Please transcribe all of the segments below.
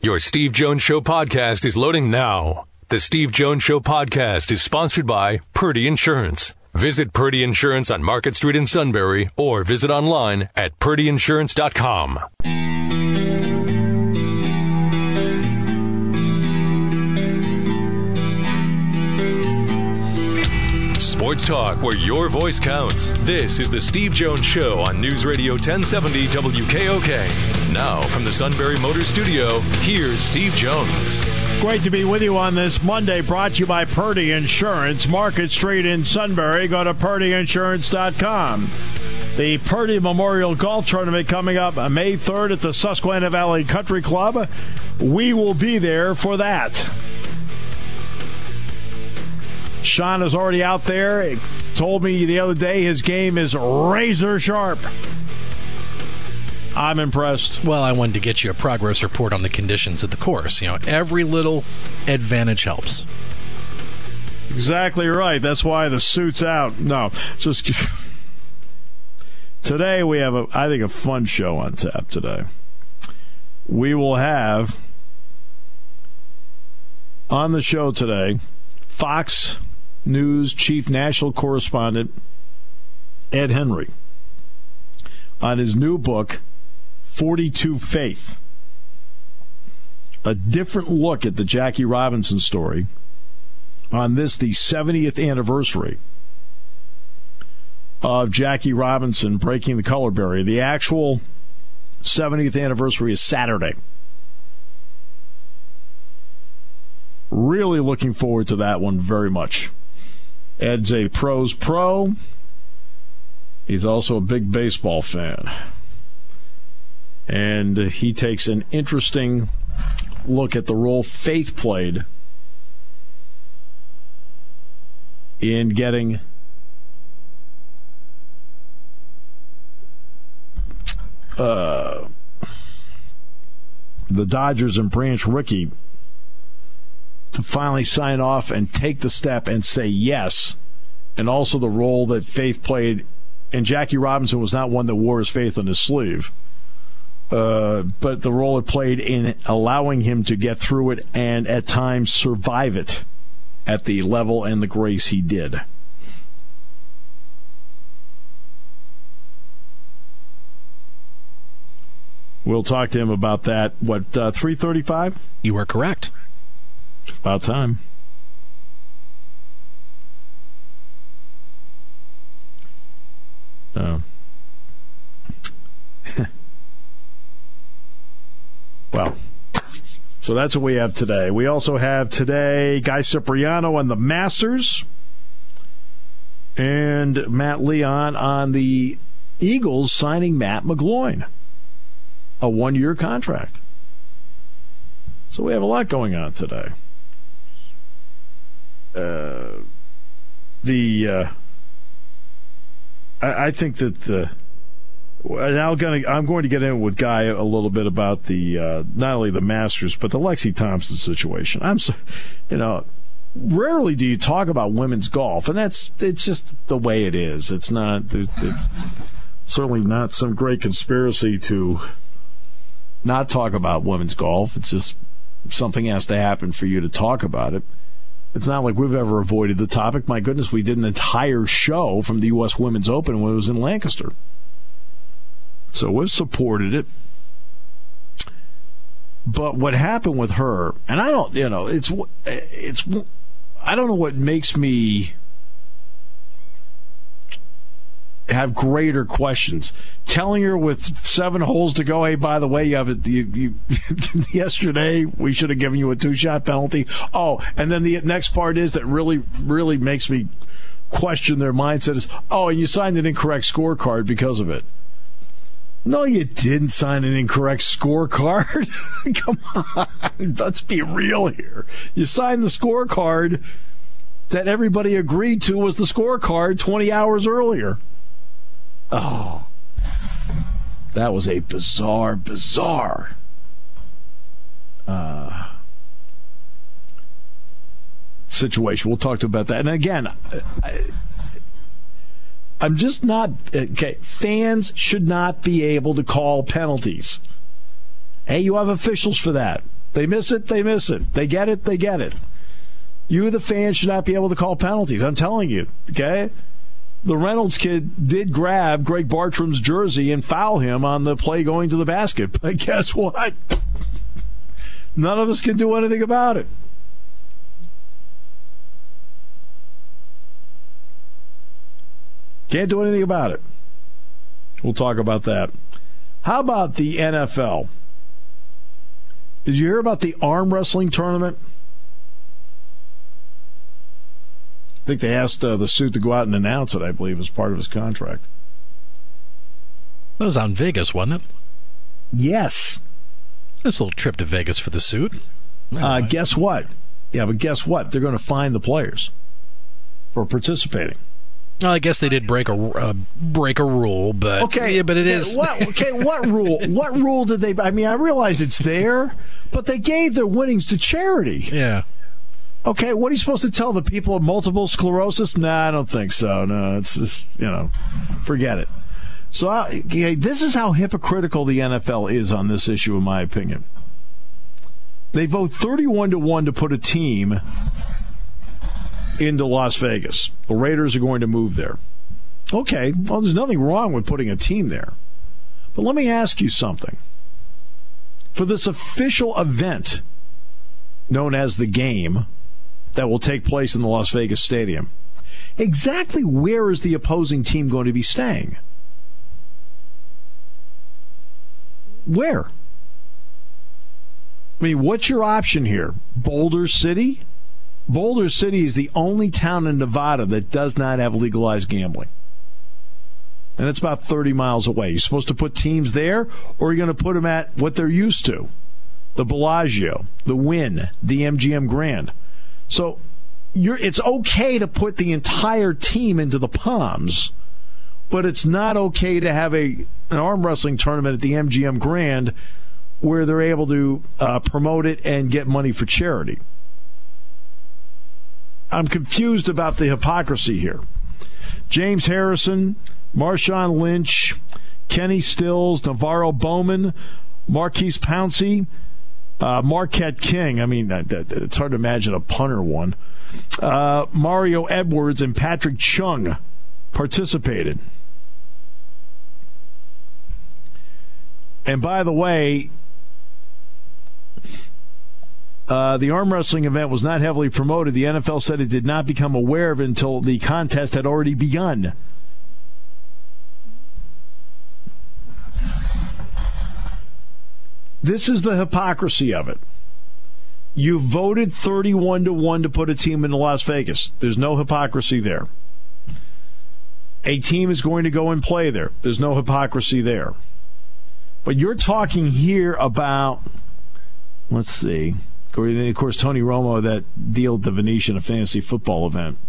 Your Steve Jones Show podcast is loading now. The Steve Jones Show podcast is sponsored by Purdy Insurance. Visit Purdy Insurance on Market Street in Sunbury or visit online at purdyinsurance.com. Sports talk where your voice counts. This is the Steve Jones Show on News Radio 1070 WKOK. Now from the Sunbury Motor Studio, here's Steve Jones. Great to be with you on this Monday, brought to you by Purdy Insurance, Market Street in Sunbury. Go to purdyinsurance.com. The Purdy Memorial Golf Tournament coming up May 3rd at the Susquehanna Valley Country Club. We will be there for that. Sean is already out there. He told me the other day his game is razor sharp. I'm impressed. Well, I wanted to get you a progress report on the conditions of the course. You know, every little advantage helps. Exactly right. That's why the suit's out. No, just today we have I think a fun show on tap today. We will have on the show today Fox News chief national correspondent Ed Henry on his new book, 42 Faith. A different look at the Jackie Robinson story on this, the 70th anniversary of Jackie Robinson breaking the color barrier. The actual 70th anniversary is Saturday. Really looking forward to that one very much. Ed's a pros pro. He's also a big baseball fan. And he takes an interesting look at the role faith played in getting the Dodgers and Branch Rickey to finally sign off and take the step and say yes, and also the role that faith played. And Jackie Robinson was not one that wore his faith on his sleeve, but the role it played in allowing him to get through it and at times survive it at the level and the grace he did. We'll talk to him about that. What, 3:35? You are correct. About time. Well, so that's what we have today. We also have today Guy Cipriano and the Masters and Matt Leon on the Eagles signing Matt McGloin, a 1-year contract. So we have a lot going on today. I think that I'm going to get in with Guy a little bit about the not only the Masters but the Lexi Thompson situation. Rarely do you talk about women's golf, and it's just the way it is. It's certainly not some great conspiracy to not talk about women's golf. It's just something has to happen for you to talk about it. It's not like we've ever avoided the topic. My goodness, we did an entire show from the U.S. Women's Open when it was in Lancaster. So we've supported it. But what happened with her, and I don't, I don't know what makes me have greater questions. Telling her with 7 holes to go, hey, by the way, you yesterday we should have given you a 2-shot penalty. Oh, and then the next part is that really, really makes me question their mindset is, oh, and you signed an incorrect scorecard because of it. No, you didn't sign an incorrect scorecard. Come on, let's be real here. You signed the scorecard that everybody agreed to was the scorecard 20 hours earlier. Oh, that was a bizarre situation. We'll talk about that. And again, I'm just not... Okay, fans should not be able to call penalties. Hey, you have officials for that. They miss it, they miss it. They get it, they get it. You, the fans, should not be able to call penalties. I'm telling you, okay? The Reynolds kid did grab Greg Bartram's jersey and foul him on the play going to the basket. But guess what? None of us can do anything about it. Can't do anything about it. We'll talk about that. How about the NFL? Did you hear about the arm wrestling tournament? I think they asked the suit to go out and announce it, I believe, as part of his contract. That was out in Vegas, wasn't it? Yes. Nice little trip to Vegas for the suit. Guess what? Yeah, but guess what? They're going to fine the players for participating. Well, I guess they did break a rule, but okay, yeah, but it is. What rule? What rule did they? I mean, I realize it's there, but they gave their winnings to charity. Yeah. Okay, what are you supposed to tell the people of multiple sclerosis? Nah, I don't think so. No, it's just, forget it. So this is how hypocritical the NFL is on this issue, in my opinion. They vote 31-1 to put a team into Las Vegas. The Raiders are going to move there. Okay, well, there's nothing wrong with putting a team there. But let me ask you something. For this official event known as the game that will take place in the Las Vegas Stadium, exactly where is the opposing team going to be staying? Where? I mean, what's your option here? Boulder City? Boulder City is the only town in Nevada that does not have legalized gambling. And it's about 30 miles away. You're supposed to put teams there, or are you going to put them at what they're used to? The Bellagio, the Wynn, the MGM Grand. So it's okay to put the entire team into the Palms, but it's not okay to have an arm wrestling tournament at the MGM Grand where they're able to promote it and get money for charity. I'm confused about the hypocrisy here. James Harrison, Marshawn Lynch, Kenny Stills, Navarro Bowman, Marquise Pouncey, Marquette King. I mean, it's hard to imagine a punter one. Mario Edwards and Patrick Chung participated. And by the way, the arm wrestling event was not heavily promoted. The NFL said it did not become aware of it until the contest had already begun. This is the hypocrisy of it. You voted 31-1 to put a team into Las Vegas. There's no hypocrisy there. A team is going to go and play there. There's no hypocrisy there. But you're talking here about, let's see, of course, Tony Romo, that deal at the Venetian, a fantasy football event.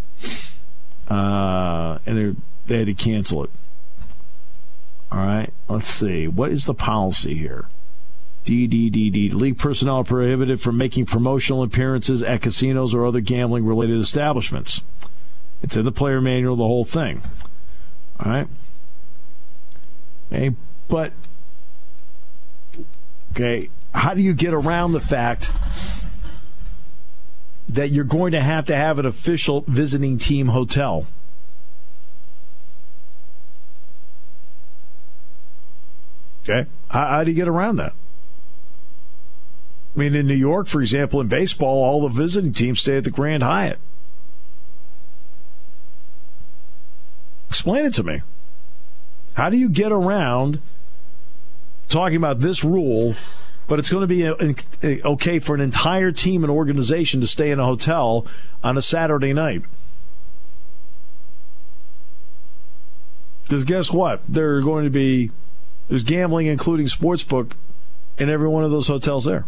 And they had to cancel it. All right, let's see. What is the policy here? DDDD. League personnel are prohibited from making promotional appearances at casinos or other gambling-related establishments. It's in the player manual, the whole thing. All right? Okay, but, how do you get around the fact that you're going to have an official visiting team hotel? Okay, how do you get around that? I mean, in New York, for example, in baseball, all the visiting teams stay at the Grand Hyatt. Explain it to me. How do you get around talking about this rule, but it's going to be okay for an entire team and organization to stay in a hotel on a Saturday night? Because guess what? There's gambling, including sportsbook, in every one of those hotels there.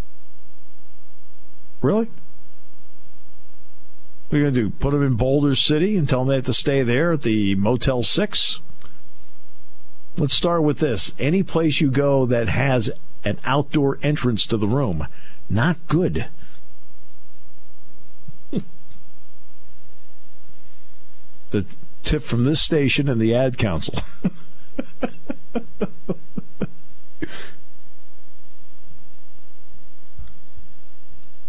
Really? What are you going to do? Put them in Boulder City and tell them they have to stay there at the Motel 6? Let's start with this. Any place you go that has an outdoor entrance to the room, not good. The tip from this station and the ad council.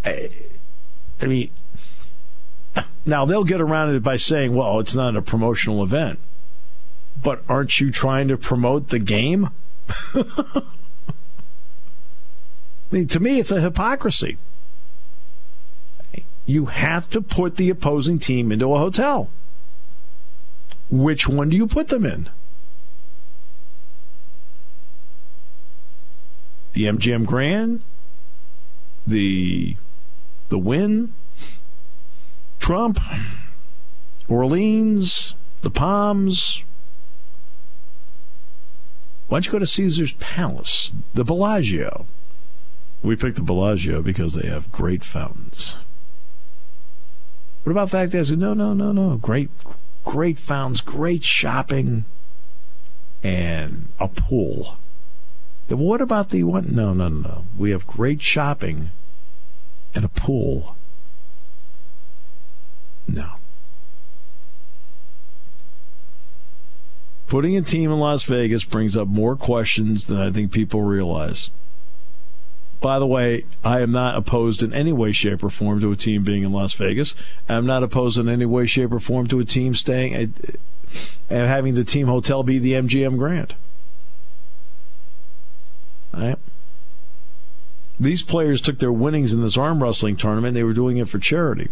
I mean, now they'll get around it by saying, well, it's not a promotional event. But aren't you trying to promote the game? I mean, to me, it's a hypocrisy. You have to put the opposing team into a hotel. Which one do you put them in? The MGM Grand? The Wynn? Trump? Orleans? The Palms? Why don't you go to Caesar's Palace? The Bellagio? We picked the Bellagio because they have great fountains. What about the fact that no. Great fountains, great shopping, and a pool. And what about the one? No. We have great shopping and a pool. No. Putting a team in Las Vegas brings up more questions than I think people realize. By the way, I am not opposed in any way, shape, or form to a team being in Las Vegas. I'm not opposed in any way, shape, or form to a team staying and having the team hotel be the MGM Grand. All right? These players took their winnings in this arm wrestling tournament. They were doing it for charity.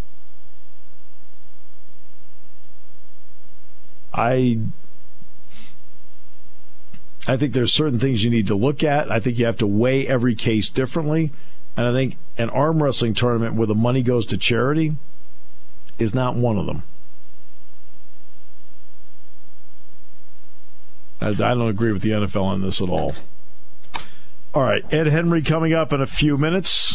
I think there's certain things you need to look at. I think you have to weigh every case differently. And I think an arm wrestling tournament where the money goes to charity is not one of them. I don't agree with the NFL on this at all. All right, Ed Henry coming up in a few minutes.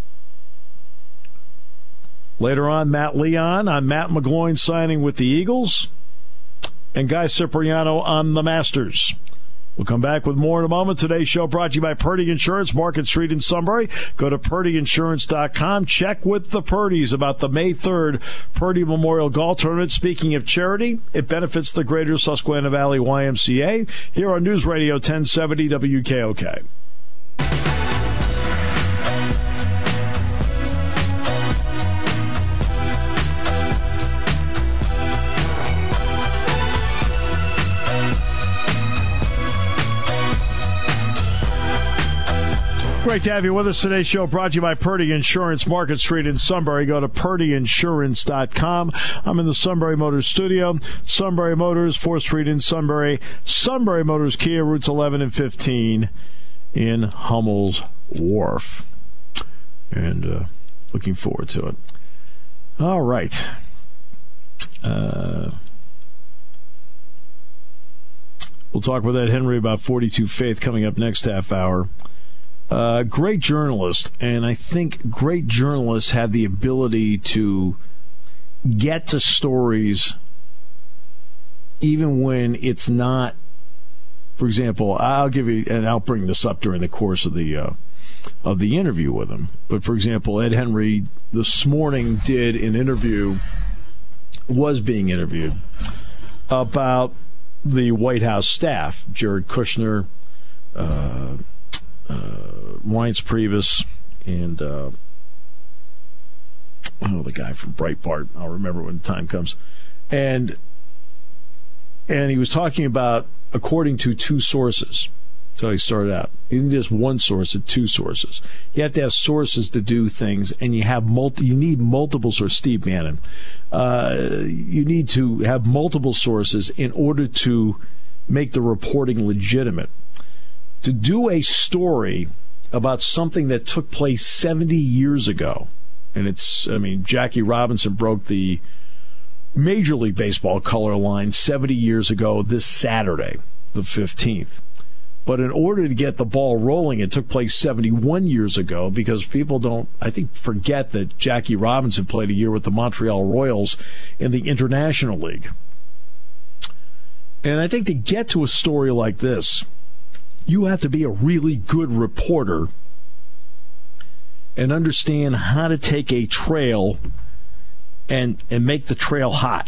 Later on, Matt Leon on Matt McGloin signing with the Eagles. And Guy Cipriano on the Masters. We'll come back with more in a moment. Today's show brought to you by Purdy Insurance, Market Street in Sunbury. Go to PurdyInsurance.com. Check with the Purdys about the May 3rd Purdy Memorial Golf Tournament. Speaking of charity, it benefits the Greater Susquehanna Valley YMCA. Here on News Radio 1070 WKOK. Great to have you with us. Today's show brought to you by Purdy Insurance, Market Street in Sunbury. Go to PurdyInsurance.com. I'm in the Sunbury Motors studio. Sunbury Motors, 4th Street in Sunbury. Sunbury Motors Kia, routes 11 and 15 in Hummel's Wharf. And looking forward to it. All right. We'll talk with Ed Henry about 42 Faith coming up next half hour. Great journalist, and I think great journalists have the ability to get to stories even when it's not. For example, I'll give you, and I'll bring this up during the course of the interview with him. But for example, Ed Henry this morning did an interview, was being interviewed about the White House staff, Jared Kushner, Reince Priebus, and the guy from Breitbart. I'll remember when the time comes. And he was talking about according to two sources. That's how he started out. He didn't just one source, but two sources. You have to have sources to do things, and you need multiple sources. Steve Bannon. You need to have multiple sources in order to make the reporting legitimate. To do a story about something that took place 70 years ago, and Jackie Robinson broke the Major League Baseball color line 70 years ago this Saturday, the 15th. But in order to get the ball rolling, it took place 71 years ago because people don't, I think, forget that Jackie Robinson played a year with the Montreal Royals in the International League. And I think to get to a story like this, you have to be a really good reporter and understand how to take a trail and make the trail hot.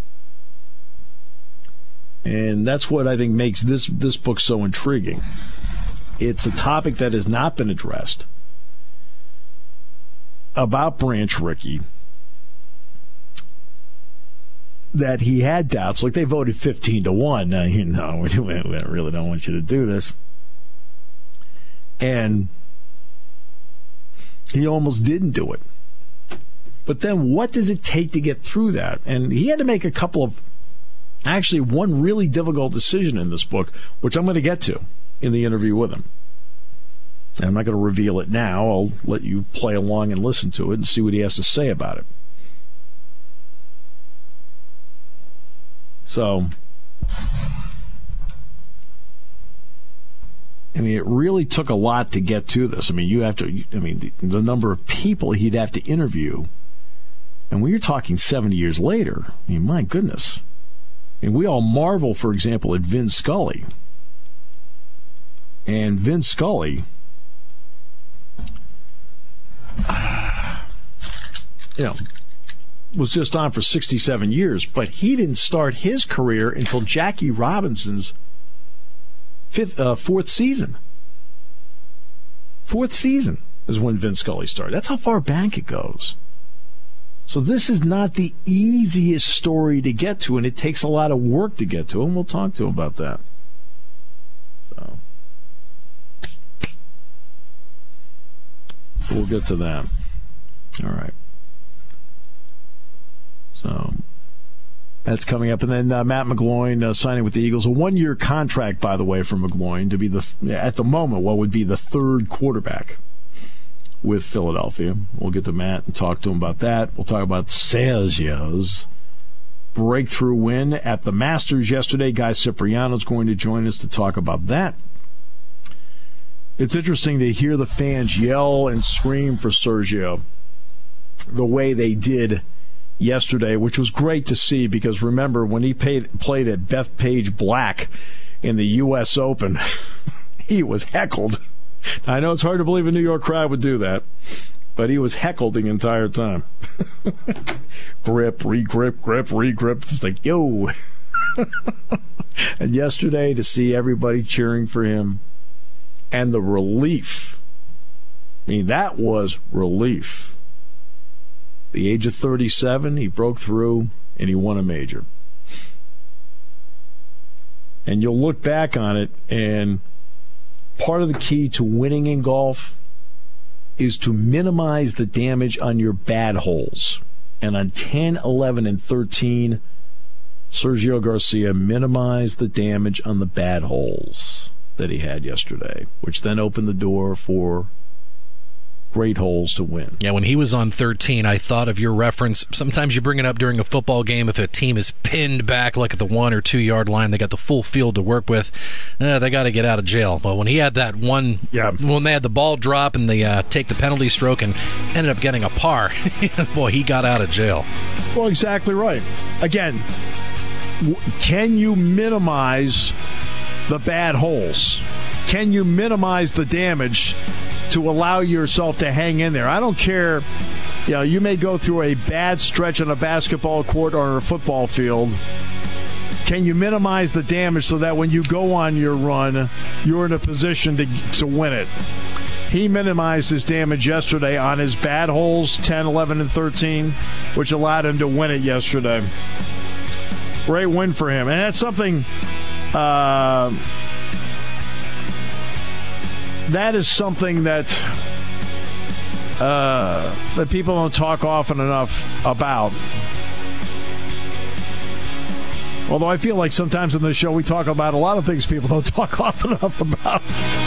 And that's what I think makes this book so intriguing. It's a topic that has not been addressed. about Branch Rickey that he had doubts. Like, they voted 15-1. Now, we really don't want you to do this. And he almost didn't do it. But then what does it take to get through that? And he had to make one really difficult decision in this book, which I'm going to get to in the interview with him. And I'm not going to reveal it now. I'll let you play along and listen to it and see what he has to say about it. So, I mean, it really took a lot to get to this. I mean, the number of people he'd have to interview. And when you're talking 70 years later, I mean, my goodness. I mean, we all marvel, for example, at Vin Scully. And Vin Scully, was just on for 67 years, but he didn't start his career until Jackie Robinson's fourth season. Fourth season is when Vin Scully started. That's how far back it goes. So this is not the easiest story to get to, and it takes a lot of work to get to, and we'll talk to him about that. So we'll get to that. All right. So that's coming up. And then Matt McGloin signing with the Eagles. A one-year contract, by the way, for McGloin to be at the moment, what would be the third quarterback with Philadelphia. We'll get to Matt and talk to him about that. We'll talk about Sergio's breakthrough win at the Masters yesterday. Guy Cipriano's going to join us to talk about that. It's interesting to hear the fans yell and scream for Sergio the way they did yesterday, which was great to see, because remember, when he played at Bethpage Black in the U.S. Open, he was heckled. I know it's hard to believe a New York crowd would do that, but he was heckled the entire time. Grip, re-grip, grip, re-grip. It's like, yo. And yesterday, to see everybody cheering for him and the relief. I mean, that was relief. The age of 37, he broke through and he won a major. And you'll look back on it, and part of the key to winning in golf is to minimize the damage on your bad holes. And on 10, 11, and 13, Sergio Garcia minimized the damage on the bad holes that he had yesterday, which then opened the door for great holes to win. Yeah, when he was on 13, I thought of your reference. Sometimes you bring it up during a football game. If a team is pinned back like at the 1 or 2 yard line, they got the full field to work with. They got to get out of jail. But when he had that one, when they had the ball drop and they take the penalty stroke and ended up getting a par, boy, he got out of jail. Well, exactly right. Again, can you minimize the bad holes? Can you minimize the damage to allow yourself to hang in there? I don't care. You may go through a bad stretch on a basketball court or on a football field. Can you minimize the damage so that when you go on your run, you're in a position to win it? He minimized his damage yesterday on his bad holes, 10, 11, and 13, which allowed him to win it yesterday. Great win for him. And that's something... that is something that people don't talk often enough about. Although I feel like sometimes in this show we talk about a lot of things people don't talk often enough about.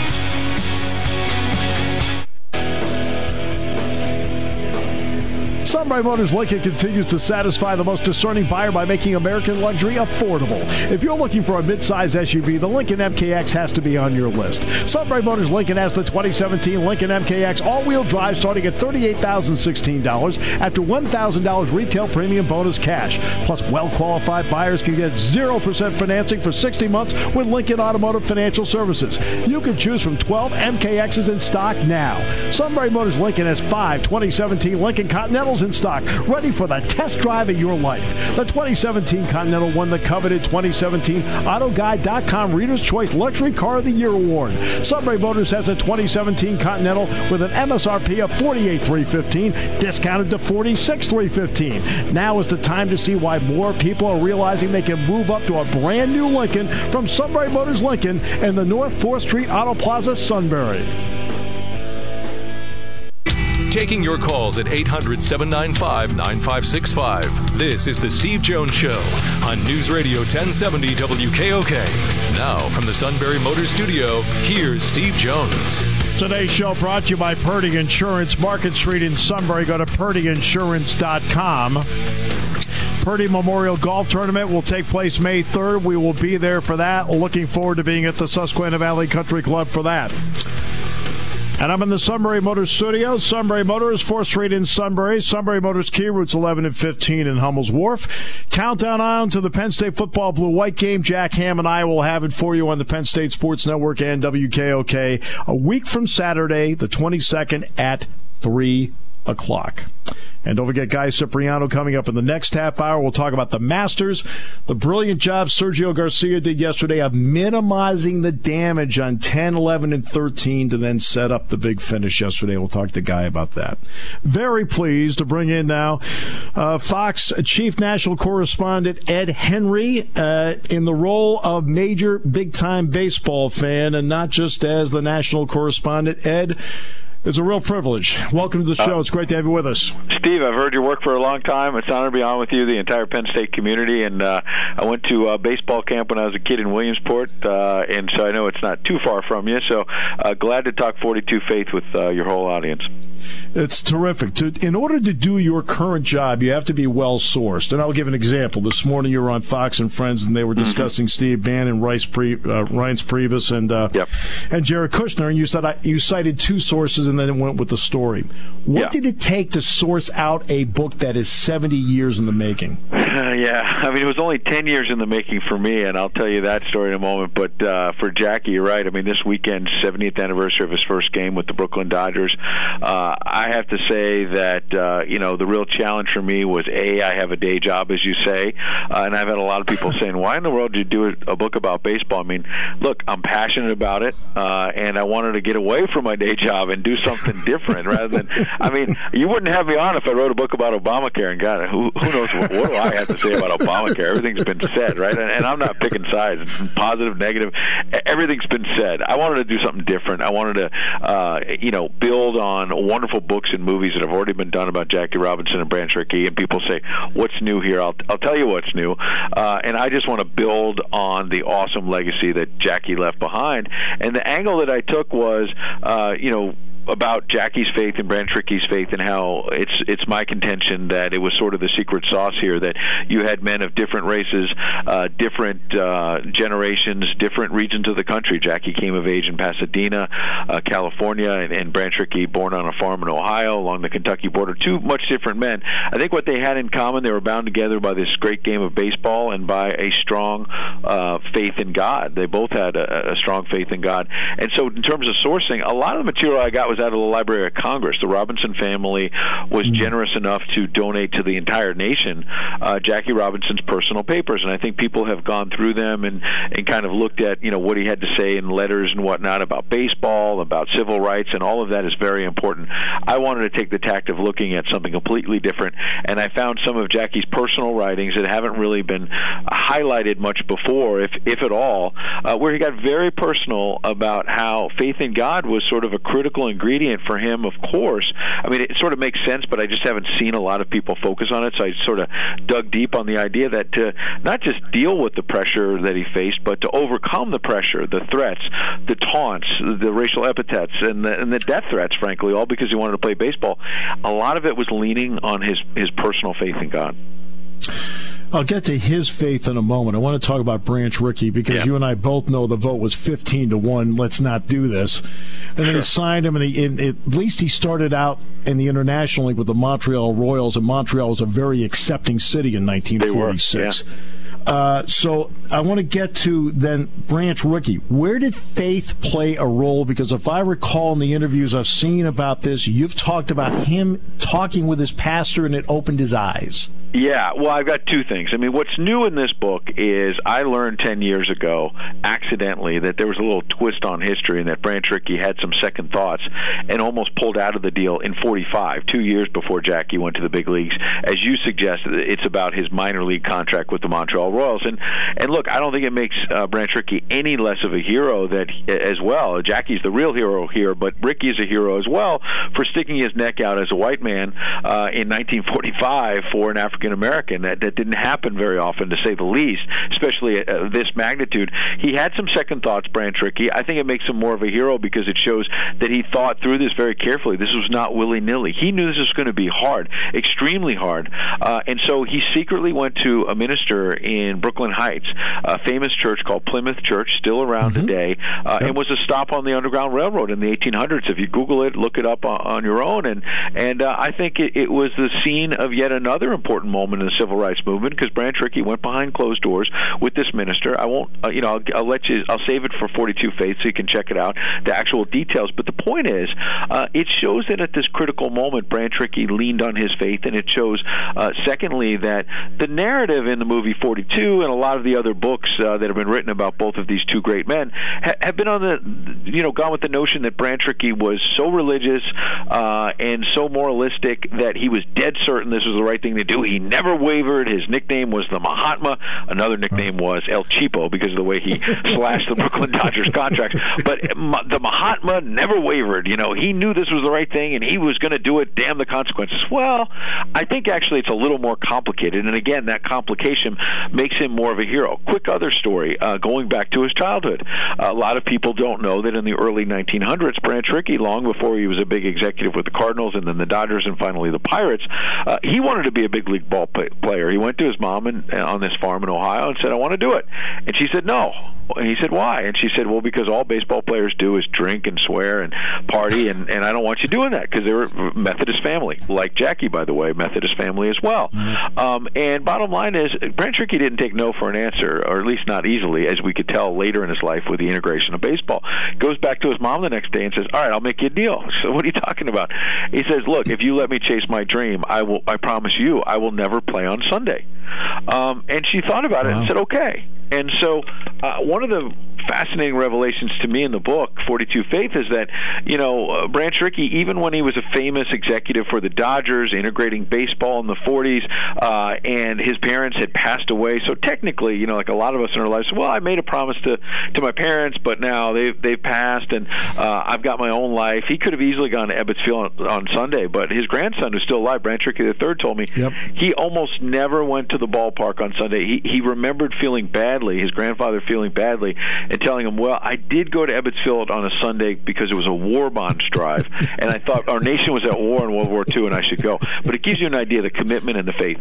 Sunbury Motors Lincoln continues to satisfy the most discerning buyer by making American luxury affordable. If you're looking for a midsize SUV, the Lincoln MKX has to be on your list. Sunbury Motors Lincoln has the 2017 Lincoln MKX all-wheel drive starting at $38,016 after $1,000 retail premium bonus cash. Plus, well-qualified buyers can get 0% financing for 60 months with Lincoln Automotive Financial Services. You can choose from 12 MKXs in stock now. Sunbury Motors Lincoln has 5 2017 Lincoln Continentals vehicles in stock, ready for the test drive of your life. The 2017 Continental won the coveted 2017 AutoGuide.com Reader's Choice Luxury Car of the Year award. Sunbury Motors has a 2017 Continental with an MSRP of $48,315, discounted to $46,315. Now is the time to see why more people are realizing they can move up to a brand new Lincoln from Sunbury Motors Lincoln in the North 4th Street Auto Plaza, Sunbury. Taking your calls at 800-795-9565. This is the Steve Jones Show on News Radio 1070 WKOK. Now from the Sunbury Motors Studio, here's Steve Jones. Today's show brought to you by Purdy Insurance, Market Street in Sunbury. Go to PurdyInsurance.com. Purdy Memorial Golf Tournament will take place May 3rd. We will be there for that. Looking forward to being at the Susquehanna Valley Country Club for that. And I'm in the Sunbury Motors studio. Sunbury Motors, 4th Street in Sunbury. Sunbury Motors Key, routes 11 and 15 in Hummel's Wharf. Countdown on to the Penn State football blue-white game. Jack Ham and I will have it for you on the Penn State Sports Network and WKOK a week from Saturday, the 22nd at 3 o'clock. And don't forget Guy Cipriano coming up in the next half hour. We'll talk about the Masters, the brilliant job Sergio Garcia did yesterday of minimizing the damage on 10, 11, and 13 to then set up the big finish yesterday. We'll talk to Guy about that. Very pleased to bring in now Fox Chief National Correspondent Ed Henry in the role of major big-time baseball fan and not just as the national correspondent. Ed, it's a real privilege. Welcome to the show. It's great to have you with us. Steve, I've heard your work for a long time. It's an honor to be on with you, the entire Penn State community. And I went to baseball camp when I was a kid in Williamsport, and so I know it's not too far from you. So glad to talk 42 Faith with your whole audience. It's terrific. In order to do your current job, you have to be well-sourced. And I'll give an example. This morning you were on Fox and Friends, and they were discussing Steve Bannon, Reince Priebus, and Jared Kushner, and you cited two sources and then went with the story. What did it take to source out a book that is 70 years in the making? I mean, it was only 10 years in the making for me, and I'll tell you that story in a moment. But for Jackie, you're right. I mean, this weekend, 70th anniversary of his first game with the Brooklyn Dodgers. I have to say that, the real challenge for me was, I have a day job, as you say, and I've had a lot of people saying, why in the world did you do a book about baseball? I mean, look, I'm passionate about it, and I wanted to get away from my day job and do something different rather than, I mean, you wouldn't have me on if I wrote a book about Obamacare, and God, who knows what do I have to say about Obamacare? Everything's been said, right? And I'm not picking sides, positive, negative, everything's been said. I wanted to do something different. I wanted to, build on wonderful books and movies that have already been done about Jackie Robinson and Branch Rickey, and people say, what's new here? I'll tell you what's new. And I just want to build on the awesome legacy that Jackie left behind. And the angle that I took was, about Jackie's faith and Branch Rickey's faith, and how it's my contention that it was sort of the secret sauce here, that you had men of different races, different generations, different regions of the country. Jackie came of age in Pasadena, California, and Branch Rickey born on a farm in Ohio along the Kentucky border. Two much different men. I think what they had in common, they were bound together by this great game of baseball and by a strong faith in God. They both had a strong faith in God. And so in terms of sourcing, a lot of the material I got was out of the Library of Congress. The Robinson family was generous enough to donate to the entire nation Jackie Robinson's personal papers, and I think people have gone through them and kind of looked at what he had to say in letters and whatnot about baseball, about civil rights, and all of that is very important. I wanted to take the tact of looking at something completely different, and I found some of Jackie's personal writings that haven't really been highlighted much before, if at all, where he got very personal about how faith in God was sort of a critical ingredient for him, of course. I mean, it sort of makes sense, but I just haven't seen a lot of people focus on it, so I sort of dug deep on the idea that to not just deal with the pressure that he faced, but to overcome the pressure, the threats, the taunts, the racial epithets, and the death threats, frankly, all because he wanted to play baseball. A lot of it was leaning on his personal faith in God. I'll get to his faith in a moment. I want to talk about Branch Rickey because you and I both know the vote was 15-1. Let's not do this. And then he signed him, and at least he started out in the International League with the Montreal Royals, and Montreal was a very accepting city in 1946. So I want to get to then Branch Rickey. Where did faith play a role? Because if I recall in the interviews I've seen about this, you've talked about him talking with his pastor and it opened his eyes. Yeah, well, I've got two things. I mean, what's new in this book is I learned 10 years ago, accidentally, that there was a little twist on history and that Branch Rickey had some second thoughts and almost pulled out of the deal in 45, 2 years before Jackie went to the big leagues. As you suggested, it's about his minor league contract with the Montreal Royals. And look, I don't think it makes Branch Rickey any less of a hero as well. Jackie's the real hero here, but Rickey's a hero as well for sticking his neck out as a white man in 1945 for an African American. That didn't happen very often, to say the least, especially at this magnitude. He had some second thoughts, Branch Rickey. I think it makes him more of a hero because it shows that he thought through this very carefully. This was not willy-nilly. He knew this was going to be hard, extremely hard. And so he secretly went to a minister in Brooklyn Heights, a famous church called Plymouth Church, still around today, and was a stop on the Underground Railroad in the 1800s. If you Google it, look it up on your own. And I think it was the scene of yet another important moment in the civil rights movement, because Branch Rickey went behind closed doors with this minister. I won't, I'll let you. I'll save it for 42 Faith so you can check it out, the actual details. But the point is, it shows that at this critical moment, Branch Rickey leaned on his faith, and it shows, secondly, that the narrative in the movie 42 and a lot of the other books that have been written about both of these two great men have been on the, gone with the notion that Branch Rickey was so religious and so moralistic that he was dead certain this was the right thing to do. He never wavered. His nickname was the Mahatma. Another nickname was El Cheapo because of the way he slashed the Brooklyn Dodgers contracts. But the Mahatma never wavered. He knew this was the right thing, and he was going to do it. Damn the consequences. Well, I think actually it's a little more complicated, and again, that complication makes him more of a hero. Quick other story, going back to his childhood. A lot of people don't know that in the early 1900s, Branch Rickey, long before he was a big executive with the Cardinals and then the Dodgers and finally the Pirates, he wanted to be a big league ball player. He went to his mom on this farm in Ohio and said, I want to do it. And she said, no. And he said, why? And she said, well, because all baseball players do is drink and swear and party, and I don't want you doing that, because they're a Methodist family. Like Jackie, by the way, Methodist family as well. Mm-hmm. And bottom line is, Branch Rickey didn't take no for an answer, or at least not easily, as we could tell later in his life with the integration of baseball. Goes back to his mom the next day and says, all right, I'll make you a deal. So what are you talking about? He says, look, if you let me chase my dream, I promise you I will never play on Sunday. And she thought about it and said, okay. And so one of the fascinating revelations to me in the book, 42 Faith, is that, Branch Rickey, even when he was a famous executive for the Dodgers, integrating baseball in the 40s, and his parents had passed away, so technically, like a lot of us in our lives, well, I made a promise to my parents, but now they've passed, and I've got my own life. He could have easily gone to Ebbets Field on Sunday, but his grandson, who's still alive, Branch Rickey III, told me he almost never went to the ballpark on Sunday. He remembered feeling badly, his grandfather feeling badly, and telling him, well, I did go to Ebbets Field on a Sunday because it was a war bonds drive, and I thought our nation was at war in World War II and I should go. But it gives you an idea of the commitment and the faith.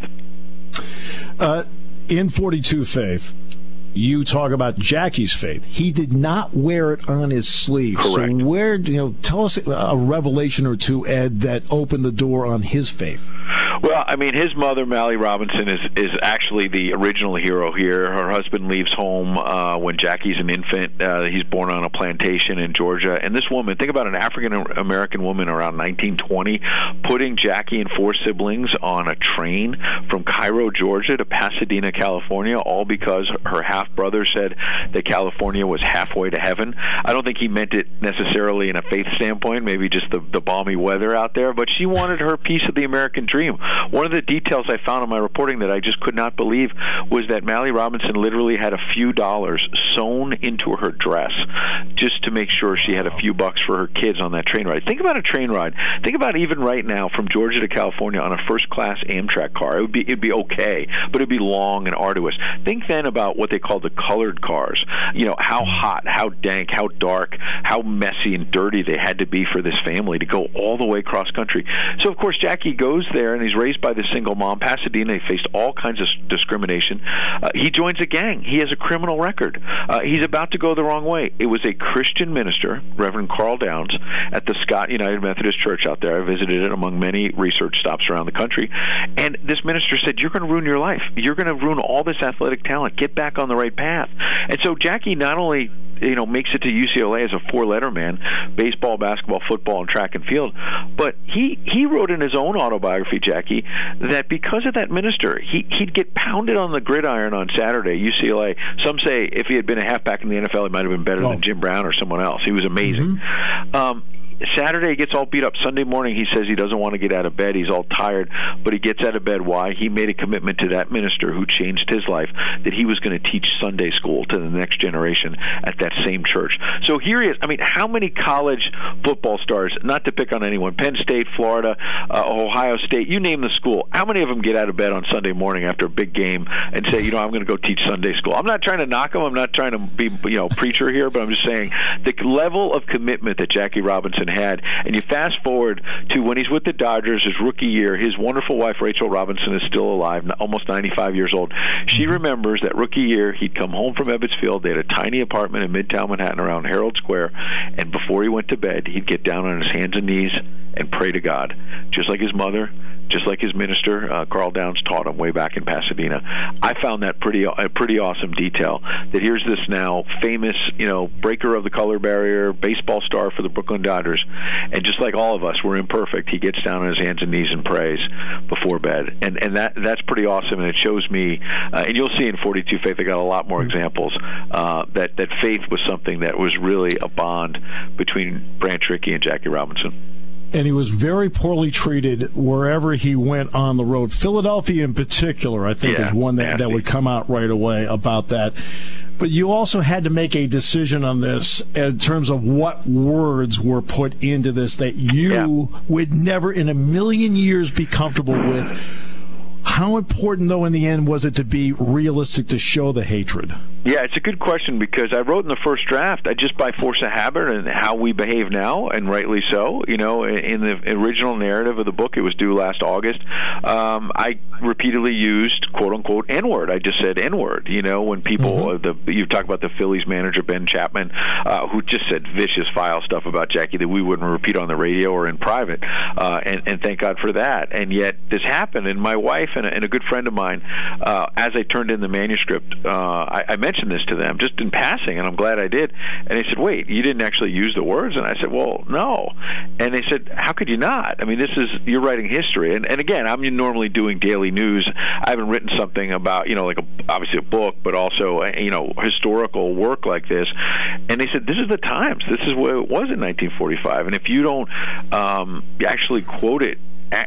In 42 Faith, you talk about Jackie's faith. He did not wear it on his sleeve. Correct. So where, tell us a revelation or two, Ed, that opened the door on his faith. Well, I mean, his mother, Mally Robinson, is actually the original hero here. Her husband leaves home when Jackie's an infant. He's born on a plantation in Georgia. And this woman, think about an African-American woman around 1920, putting Jackie and four siblings on a train from Cairo, Georgia to Pasadena, California, all because her half-brother said that California was halfway to heaven. I don't think he meant it necessarily in a faith standpoint, maybe just the balmy weather out there, but she wanted her piece of the American dream. One of the details I found in my reporting that I just could not believe was that Mally Robinson literally had a few dollars sewn into her dress just to make sure she had a few bucks for her kids on that train ride. Think about a train ride. Think about even right now from Georgia to California on a first-class Amtrak car. It'd be okay, but it'd be long and arduous. Think then about what they call the colored cars. How hot, how dank, how dark, how messy and dirty they had to be for this family to go all the way cross country. So, of course, Jackie goes there and he's raised by the single mom. Pasadena, he faced all kinds of discrimination. He joins a gang. He has a criminal record. He's about to go the wrong way. It was a Christian minister, Reverend Carl Downs, at the Scott United Methodist Church out there. I visited it among many research stops around the country. And this minister said, you're going to ruin your life. You're going to ruin all this athletic talent. Get back on the right path. And so Jackie not only makes it to UCLA as a four-letter man, baseball, basketball, football, and track and field. But he wrote in his own autobiography, Jackie, that because of that minister, he'd get pounded on the gridiron on Saturday, UCLA. Some say if he had been a halfback in the NFL, he might have been better than Jim Brown or someone else. He was amazing. Saturday he gets all beat up. Sunday morning he says he doesn't want to get out of bed. He's all tired, but he gets out of bed. Why? He made a commitment to that minister who changed his life that he was going to teach Sunday school to the next generation at that same church. So here he is. I mean, how many college football stars, not to pick on anyone, Penn State, Florida, Ohio State, you name the school, how many of them get out of bed on Sunday morning after a big game and say, I'm going to go teach Sunday school? I'm not trying to knock them. I'm not trying to be preacher here, but I'm just saying the level of commitment that Jackie Robinson had. And you fast forward to when he's with the Dodgers, his rookie year, his wonderful wife, Rachel Robinson, is still alive, almost 95 years old. She remembers that rookie year, he'd come home from Ebbets Field. They had a tiny apartment in Midtown Manhattan around Herald Square, and before he went to bed, he'd get down on his hands and knees and pray to God, just like his mother, just like his minister, Carl Downs, taught him way back in Pasadena. I found that a pretty awesome detail, that here's this now famous, breaker of the color barrier, baseball star for the Brooklyn Dodgers, and just like all of us, we're imperfect. He gets down on his hands and knees and prays before bed, and that's pretty awesome, and it shows me, and you'll see in 42 Faith, I got a lot more examples, that faith was something that was really a bond between Branch Rickey and Jackie Robinson. And he was very poorly treated wherever he went on the road. Philadelphia in particular, I think, is one that would come out right away about that. But you also had to make a decision on this in terms of what words were put into this that you would never in a million years be comfortable with. How important, though, in the end, was it to be realistic to show the hatred? Yeah, it's a good question, because I wrote in the first draft, just by force of habit and how we behave now, and rightly so, in the original narrative of the book, it was due last August, I repeatedly used, quote-unquote, N-word. I just said N-word, when people, you talk about the Phillies manager, Ben Chapman, who just said vicious, vile stuff about Jackie that we wouldn't repeat on the radio or in private, and thank God for that. And yet this happened, and my wife and a good friend of mine, as I turned in the manuscript, I mentioned this to them just in passing, and I'm glad I did. And they said, wait, you didn't actually use the words? And I said, well, no. And they said, how could you not? I mean, you're writing history. And again, I'm normally doing daily news. I haven't written something about, obviously a book, but also, historical work like this. And they said, this is the times. This is what it was in 1945. And if you don't actually quote it,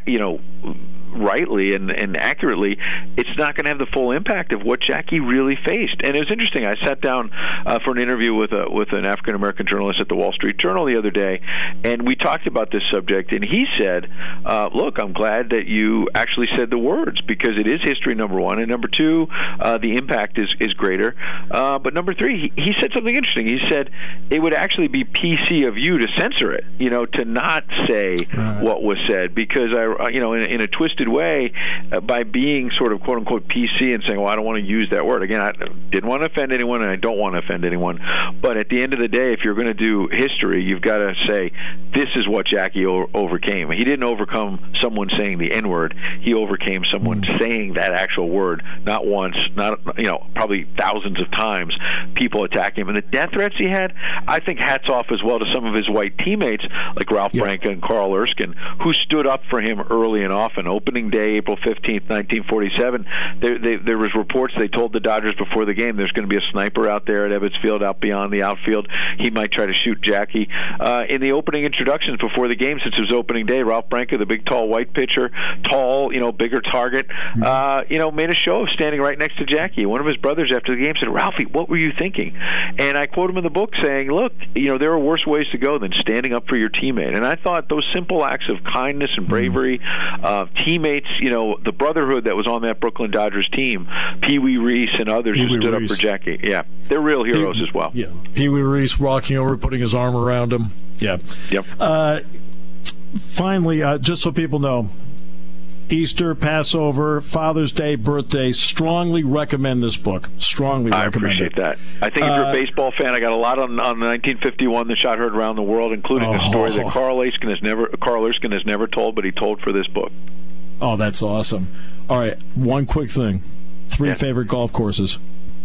rightly and accurately, it's not going to have the full impact of what Jackie really faced. And it was interesting. I sat down for an interview with an African American journalist at the Wall Street Journal the other day, and we talked about this subject. And he said, "Look, I'm glad that you actually said the words, because it is history, number one, and number two, the impact is greater. But number three, he said something interesting. He said it would actually be PC of you to censor it, to not say what was said, because in a twisted way, by being sort of quote unquote PC and saying, well, I don't want to use that word. Again, I didn't want to offend anyone, and I don't want to offend anyone. But at the end of the day, if you're going to do history, you've got to say, this is what Jackie overcame. He didn't overcome someone saying the N-word. He overcame someone saying that actual word, not once, not probably thousands of times, people attacking him. And the death threats he had, I think hats off as well to some of his white teammates like Ralph Branca and Carl Erskine, who stood up for him early and often. Opening day, April 15th, 1947, there was reports, they told the Dodgers before the game, there's going to be a sniper out there at Ebbets Field, out beyond the outfield. He might try to shoot Jackie. In the opening introductions before the game, since it was opening day, Ralph Branca, the big, tall, white pitcher, tall, bigger target, made a show of standing right next to Jackie. One of his brothers after the game said, Ralphie, what were you thinking? And I quote him in the book saying, look, there are worse ways to go than standing up for your teammate. And I thought those simple acts of kindness and bravery, teammates, the brotherhood that was on that Brooklyn Dodgers team, Pee Wee Reese and others who stood up for Jackie. Yeah, they're real heroes as well. Yeah, Pee Wee Reese walking over, putting his arm around him. Yeah. Yep. Finally, just so people know, Easter, Passover, Father's Day, birthday. Strongly recommend this book. Strongly recommend it. I appreciate that. I think if you're a baseball fan, I got a lot on 1951, The Shot Heard Around the World, including a story that Carl Erskine has never told, but he told for this book. Oh, that's awesome. All right, one quick thing. 3 favorite golf courses.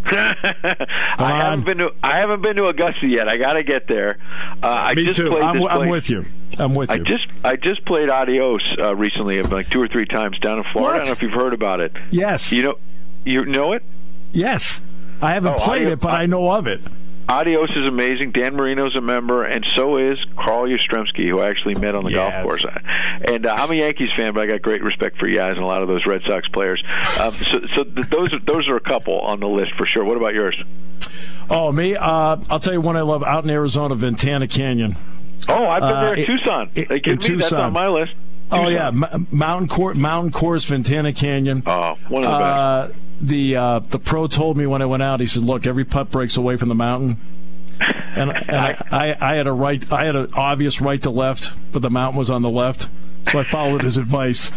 I haven't been to Augusta yet. I got to get there. Me too. I'm with you. I just played Adios recently, like 2 or 3 times down in Florida. What? I don't know if you've heard about it. Yes. You know it? Yes. I haven't played it, but I know of it. Adios is amazing. Dan Marino's a member, and so is Carl Yastrzemski, who I actually met on the golf course. And I'm a Yankees fan, but I got great respect for Yaz and a lot of those Red Sox players. Those are a couple on the list for sure. What about yours? Oh, me? I'll tell you one I love out in Arizona, Ventana Canyon. Oh, I've been there in Tucson. That's on my list. Tucson. Oh, yeah. Mountain Course, Ventana Canyon. Oh, one of the best. The pro told me when I went out, he said, look, every putt breaks away from the mountain. And I had an obvious right to left, but the mountain was on the left. So I followed his advice.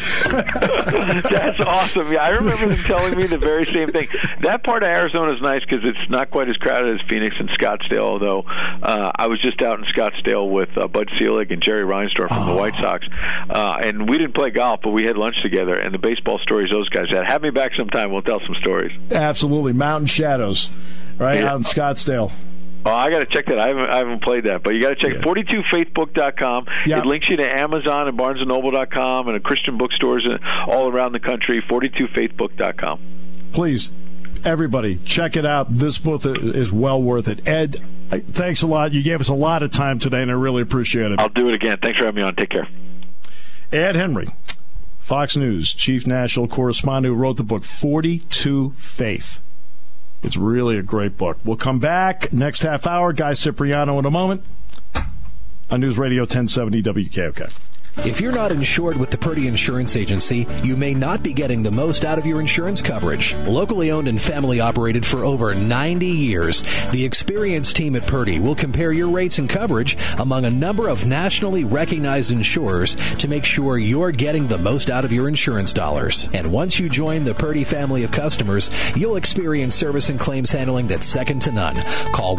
That's awesome. Yeah, I remember them telling me the very same thing. That part of Arizona is nice because it's not quite as crowded as Phoenix and Scottsdale, although I was just out in Scottsdale with Bud Selig and Jerry Reinsdorf from the White Sox. And we didn't play golf, but we had lunch together. And the baseball stories those guys had. Have me back sometime. We'll tell some stories. Absolutely. Mountain Shadows, right, out in Scottsdale. Oh, I got to check that. I haven't played that, but you got to check 42faithbook.com. Yeah. It links you to Amazon and BarnesandNoble.com and Christian bookstores all around the country. 42faithbook.com. Please, everybody, check it out. This book is well worth it. Ed, thanks a lot. You gave us a lot of time today, and I really appreciate it. I'll do it again. Thanks for having me on. Take care. Ed Henry, Fox News chief national correspondent who wrote the book 42 Faith. It's really a great book. We'll come back next half hour. Guy Cipriano in a moment on News Radio 1070 WKOK. If you're not insured with the Purdy Insurance Agency, you may not be getting the most out of your insurance coverage. Locally owned and family operated for over 90 years, the experienced team at Purdy will compare your rates and coverage among a number of nationally recognized insurers to make sure you're getting the most out of your insurance dollars. And once you join the Purdy family of customers, you'll experience service and claims handling that's second to none. Call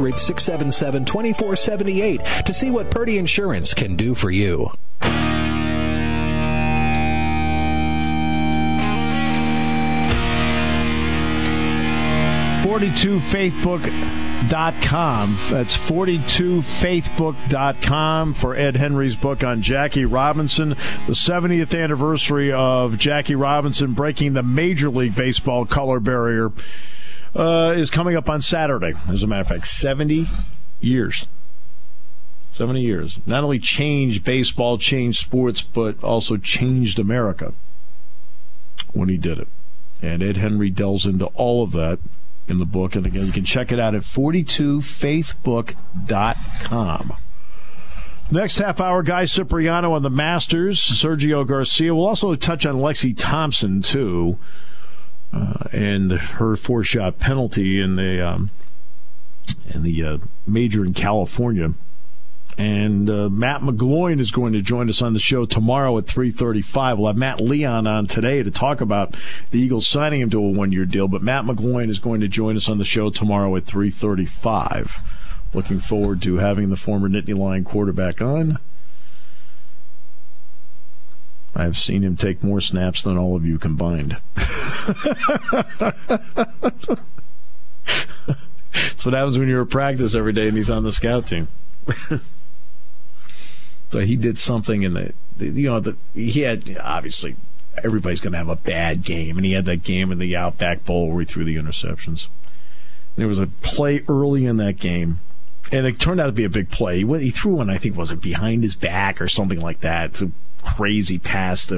1-800-677-2478 to see what Purdy Insurance can do for you. 42faithbook.com. That's 42faithbook.com for Ed Henry's book on Jackie Robinson. The 70th anniversary of Jackie Robinson breaking the Major League Baseball color barrier is coming up on Saturday. As a matter of fact, 70 years. 70 years. Not only changed baseball, changed sports, but also changed America when he did it. And Ed Henry delves into all of that in the book. And again, you can check it out at 42faithbook.com. Next half hour, Guy Cipriano on the Masters, Sergio Garcia. We'll also touch on Lexi Thompson, too, and her 4-shot penalty in the major in California. And Matt McGloin is going to join us on the show tomorrow at 3:35. We'll have Matt Leon on today to talk about the Eagles signing him to a 1-year deal. But Matt McGloin is going to join us on the show tomorrow at 3:35. Looking forward to having the former Nittany Lion quarterback on. I've seen him take more snaps than all of you combined. That's what happens when you're at practice every day and he's on the scout team. So he did something in he had, obviously, everybody's going to have a bad game, and he had that game in the Outback Bowl where he threw the interceptions. There was a play early in that game, and it turned out to be a big play. He threw one, I think, was it behind his back or something like that. It's a crazy pass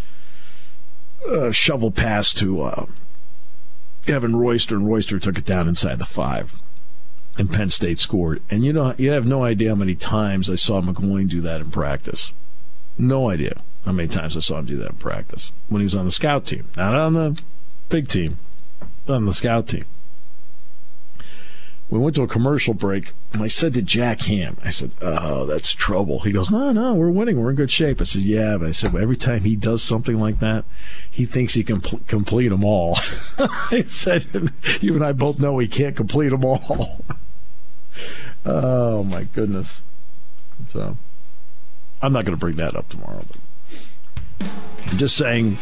shovel pass to Evan Royster, and Royster took it down inside the 5. And Penn State scored. And you have no idea how many times I saw McGloin do that in practice. No idea how many times I saw him do that in practice when he was on the scout team. Not on the big team, but on the scout team. we went to a commercial break, and I said to Jack Ham, I said, oh, that's trouble. He goes, no, we're winning. We're in good shape. I said, yeah, but I said, every time he does something like that, he thinks he can complete them all. I said, you and I both know he can't complete them all. Oh, my goodness. So, I'm not going to bring that up tomorrow. But I'm just saying,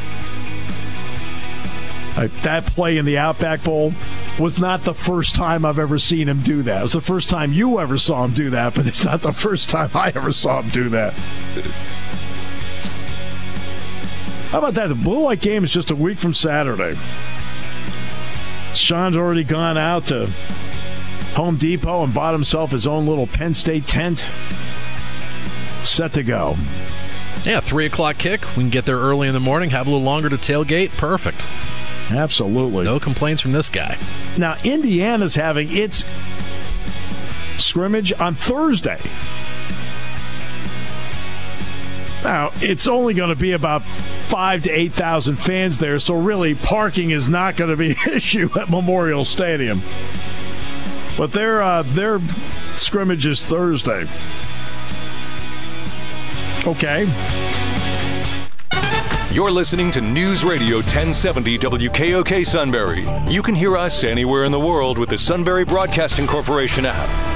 that play in the Outback Bowl was not the first time I've ever seen him do that. It was the first time you ever saw him do that, but it's not the first time I ever saw him do that. How about that? The Blue Light game is just a week from Saturday. Sean's already gone out to Home Depot and bought himself his own little Penn State tent. Set to go. Yeah, 3 o'clock kick. We can get there early in the morning, have a little longer to tailgate. Perfect. Absolutely. No complaints from this guy. Now, Indiana's having its scrimmage on Thursday. Now, it's only going to be about 5,000 to 8,000 fans there, so really parking is not going to be an issue at Memorial Stadium. But their scrimmage is Thursday. Okay. You're listening to News Radio 1070 WKOK Sunbury. You can hear us anywhere in the world with the Sunbury Broadcasting Corporation app.